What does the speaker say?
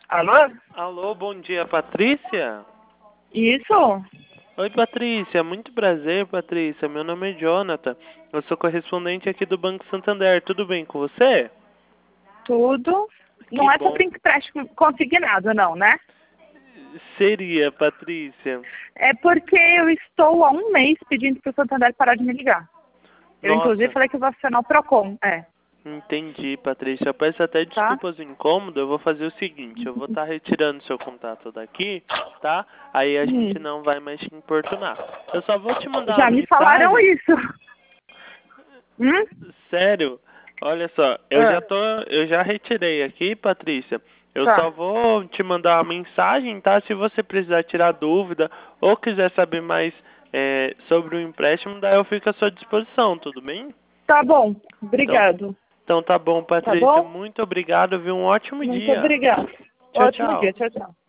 Alô? Alô, bom dia, Patrícia? Isso? Oi, Patrícia. Muito prazer, Patrícia. Meu nome é Jonathan. Eu sou correspondente aqui do Banco Santander. Tudo bem com você? Tudo. Que Não é bom. sobre empréstimo consignado, não, né? Seria, Patrícia. É porque eu estou há um mês pedindo para o Santander parar de me ligar. Eu, inclusive, Nossa, falei que eu vou acionar o PROCON. entendi, Patrícia. Eu peço até Tá? desculpas do incômodo. Eu vou fazer o seguinte. Eu vou estar retirando seu contato daqui, tá? Aí a gente Hum. não vai mais te importunar. Eu só vou te mandar uma Já me falaram mensagem. isso. Hum? Sério? Olha só, Ah, eu já retirei aqui, Patrícia. Eu só tá. vou te mandar uma mensagem, tá? Se você precisar tirar dúvida ou quiser saber mais sobre o empréstimo, daí eu fico à sua disposição, tudo bem? Tá bom. Então, Obrigado. então tá bom, Tá Patrícia. bom? Muito obrigado, viu? Um ótimo Muito dia. obrigada. Tchau, Ótimo tchau. dia. Tchau, tchau.